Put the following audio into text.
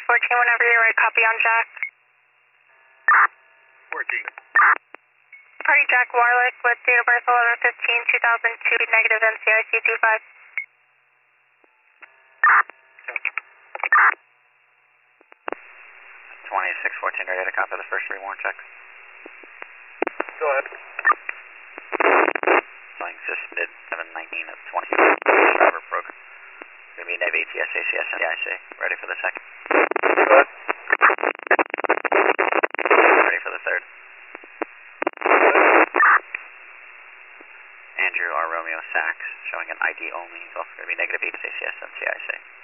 whenever you're ready, copy on Jack. 14. Party Jack Warlick with date of birth 11/15/2002, negative NCIC 25. 2614, ready to copy the first rewarn check. Go ahead. Flying suspended 719 at 20. Driver program. Going to be Navy ATS, ACS, and CIC. Ready for the second. Go ahead. Ready for the third. Andrew R. Romeo Sachs, showing an ID only. He's also going to be negative ATS, ACS, and CIC.